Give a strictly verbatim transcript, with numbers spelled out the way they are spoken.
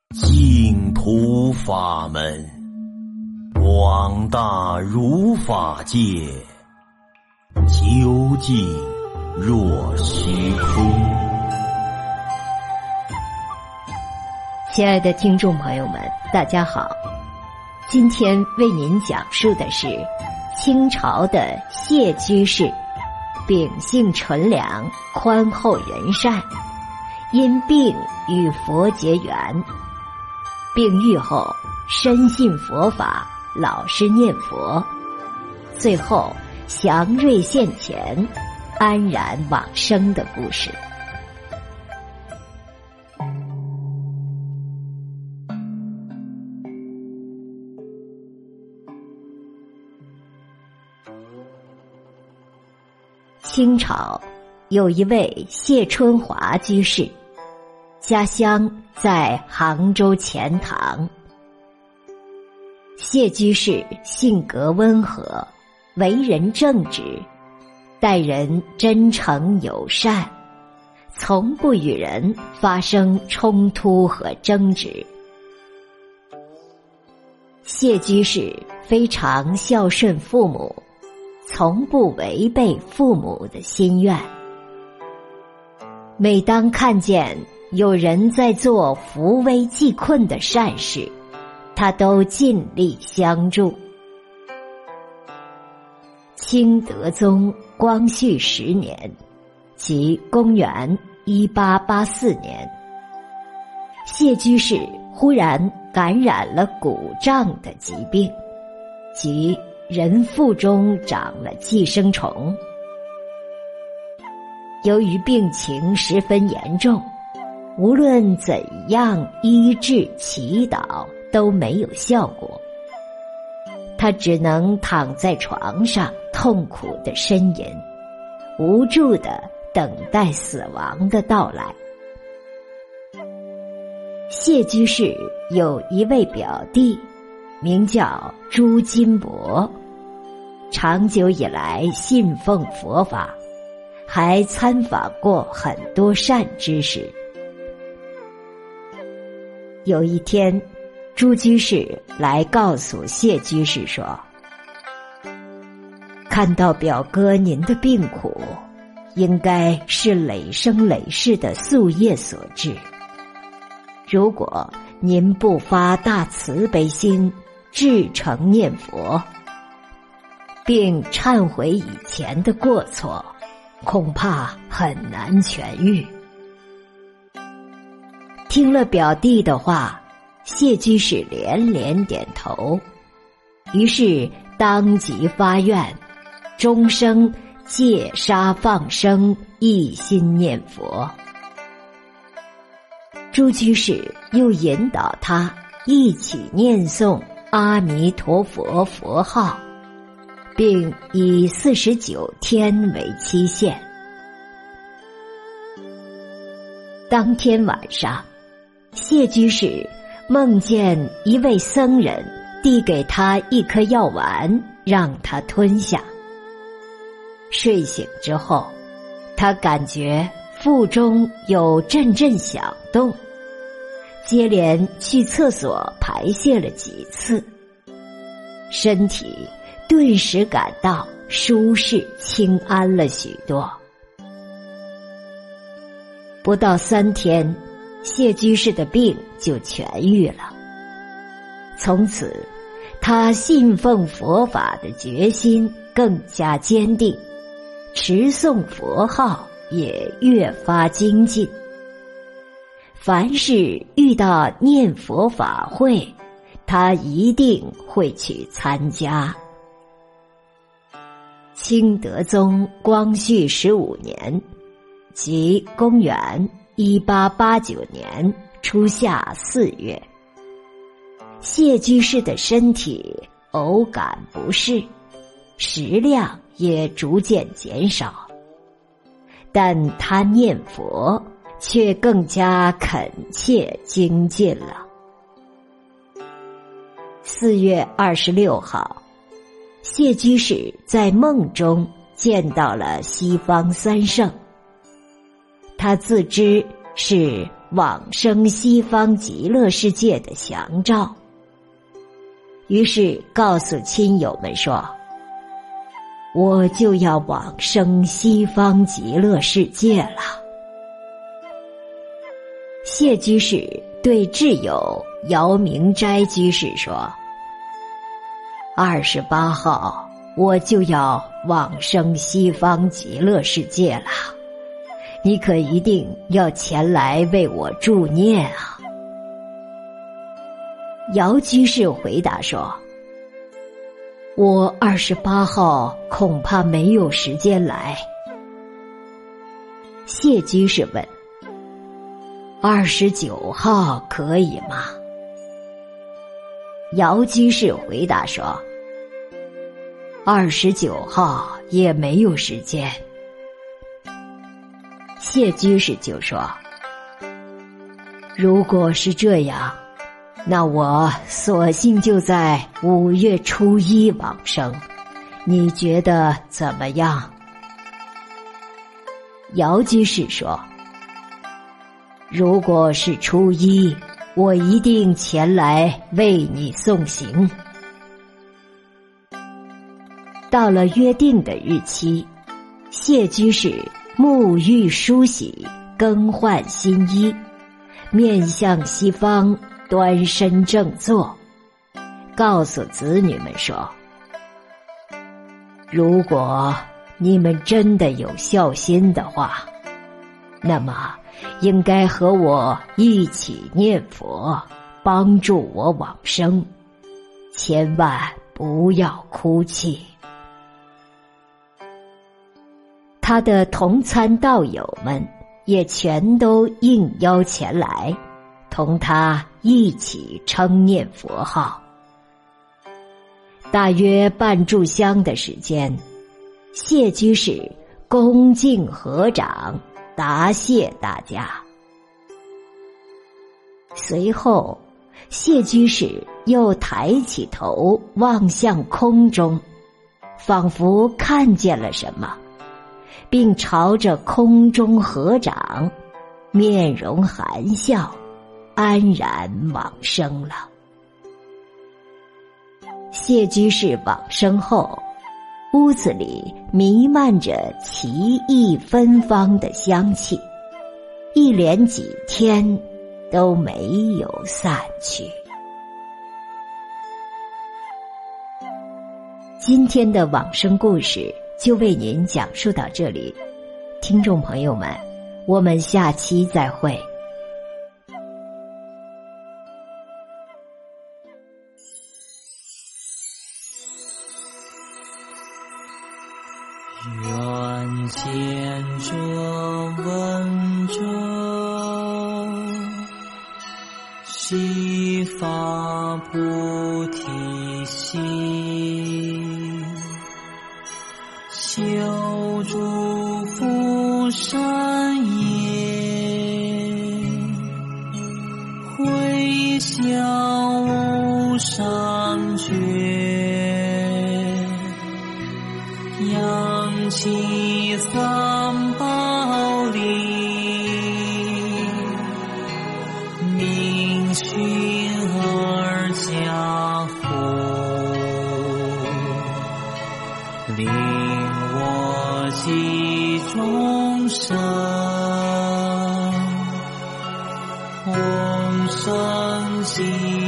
净土法门，广大如法界，究竟若虚空。 亲爱的听众朋友们，大家好，今天为您讲述的是清朝的谢居士，秉性纯良，宽厚仁善，因病与佛结缘，病愈后深信佛法，老实念佛，最后祥瑞现前，安然往生的故事。清朝有一位谢春华居士，家乡在杭州钱塘。谢居士性格温和，为人正直，待人真诚友善，从不与人发生冲突和争执。谢居士非常孝顺父母，从不违背父母的心愿。每当看见有人在做扶危济困的善事，他都尽力相助。清德宗光绪十年，即公元一八八四年，谢居士忽然感染了骨胀的疾病，即人腹中长了寄生虫。由于病情十分严重，无论怎样医治祈祷都没有效果，他只能躺在床上痛苦地呻吟，无助地等待死亡的到来。谢居士有一位表弟，名叫朱金伯，长久以来信奉佛法，还参访过很多善知识。有一天，朱居士来告诉谢居士说，看到表哥您的病苦，应该是累生累世的夙业所致。如果您不发大慈悲心，至诚念佛，并忏悔以前的过错，恐怕很难痊愈。听了表弟的话，谢居士连连点头，于是当即发愿，终生戒杀放生，一心念佛。朱居士又引导他一起念诵阿弥陀佛佛号，并以四十九天为期限。当天晚上，谢居士梦见一位僧人递给他一颗药丸，让他吞下。睡醒之后，他感觉腹中有阵阵响动，接连去厕所排泄了几次，身体顿时感到舒适清安了许多。不到三天，谢居士的病就痊愈了。从此，他信奉佛法的决心更加坚定，持诵佛号也越发精进。凡是遇到念佛法会，他一定会去参加。清德宗光绪十五年，即公元一八八九年初夏四月，谢居士的身体偶感不适，食量也逐渐减少，但他念佛却更加恳切精进了。四月二十六号，谢居士在梦中见到了西方三圣，他自知是往生西方极乐世界的祥兆。于是告诉亲友们说，我就要往生西方极乐世界了。谢居士对挚友姚明斋居士说，二十八号我就要往生西方极乐世界了，你可一定要前来为我助念啊。姚居士回答说，我二十八号恐怕没有时间来。谢居士问，二十九号可以吗？姚居士回答说，二十九号也没有时间。谢居士就说，如果是这样，那我索性就在五月初一往生，你觉得怎么样？姚居士说，如果是初一，我一定前来为你送行。到了约定的日期，谢居士沐浴梳洗，更换新衣，面向西方，端身正坐，告诉子女们说，如果你们真的有孝心的话，那么应该和我一起念佛，帮助我往生，千万不要哭泣。他的同参道友们也全都应邀前来，同他一起称念佛号。大约半炷香的时间，谢居士恭敬合掌答谢大家。随后，谢居士又抬起头望向空中，仿佛看见了什么，并朝着空中合掌，面容含笑，安然往生了。谢居士往生后，屋子里弥漫着奇异芬芳的香气，一连几天都没有散去。今天的往生故事就为您讲述到这里，听众朋友们，我们下期再会。 愿见这文中，悉发菩提心，修诸福善业，回向无上觉，扬起三宝力，明训而家福，令我集众生，同生极